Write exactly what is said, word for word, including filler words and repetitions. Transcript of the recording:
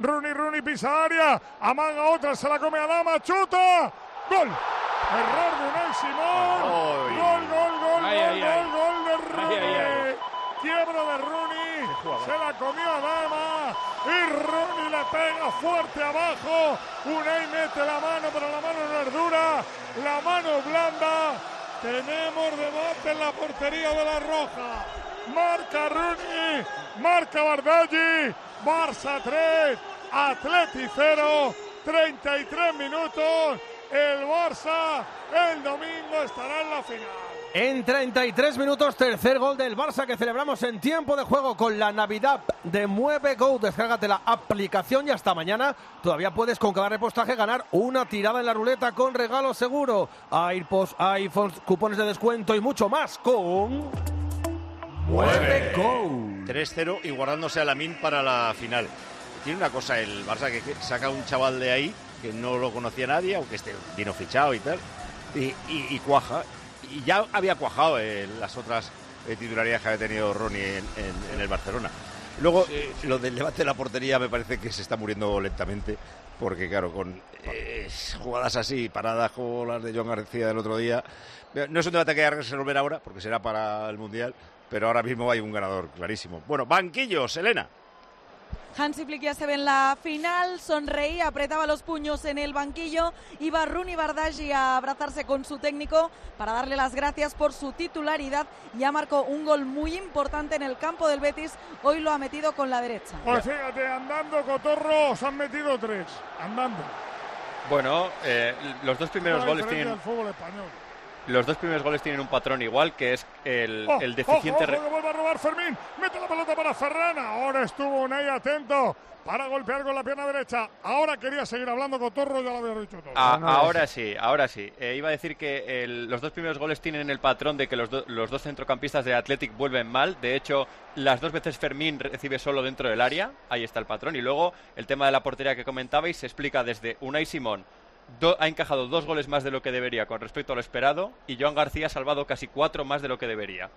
Rooney, Rooney pisa área, amaga otra, se la come a Dama, chuta, gol. Error de Unai Simón. Ay. Gol, gol, gol, Ay, gol, ay, gol, ay. gol de Rooney. Ay, ay, ay. Quiebra de Rooney. Se la comió a Dama. Y Rooney le pega fuerte abajo. Unai mete la mano, pero la mano no es dura. La mano blanda. Tenemos debate en la portería de la Roja. Marca Rooney. Marca Bardaghi. Barça tres. Atleti cero. treinta y tres minutos. El Barça el domingo estará en la final. En treinta y tres minutos, tercer gol del Barça que celebramos en tiempo de juego con la Navidad de Mueve Go. Descárgate la aplicación y hasta mañana todavía puedes con cada repostaje ganar una tirada en la ruleta con regalo seguro. AirPods, iPhones, cupones de descuento y mucho más con Mueve Go. tres cero y guardándose a Lamine para la final. Tiene una cosa el Barça que saca un chaval de ahí que no lo conocía nadie, aunque esté vino fichado y tal, y, y, y cuaja. Y ya había cuajado en las otras eh, titularidades que había tenido Rooney en, en, en el Barcelona. Luego, sí, sí. lo del debate de la portería me parece que se está muriendo lentamente, porque claro, con eh, jugadas así, paradas como las de Joan García del otro día, no es un debate que haya que resolver ahora, porque será para el Mundial, pero ahora mismo hay un ganador clarísimo. Bueno, banquillos, Elena. Hansi Flick ya se ve en la final, sonreía, apretaba los puños en el banquillo, iba Rooney Bardaghi a abrazarse con su técnico para darle las gracias por su titularidad. Ya marcó un gol muy importante en el campo del Betis, hoy lo ha metido con la derecha. Pues fíjate, andando Cotorro, se han metido tres, andando. Bueno, eh, los dos primeros goles tienen... del fútbol español. Los dos primeros goles tienen un patrón igual, que es el, oh, el deficiente... Ojo, ojo, que vuelve a robar Fermín, mete la pelota para Ferran, ahora estuvo Unai atento para golpear con la pierna derecha, ahora quería seguir hablando con Torro, ya lo había dicho todo. A, ahora sí, ahora sí. Eh, iba a decir que el, los dos primeros goles tienen el patrón de que los, do, los dos centrocampistas de Athletic vuelven mal, de hecho, las dos veces Fermín recibe solo dentro del área, ahí está el patrón, y luego el tema de la portería que comentabais se explica desde Unai Simón. Do, ha encajado dos goles más de lo que debería con respecto a lo esperado y Joan García ha salvado casi cuatro más de lo que debería.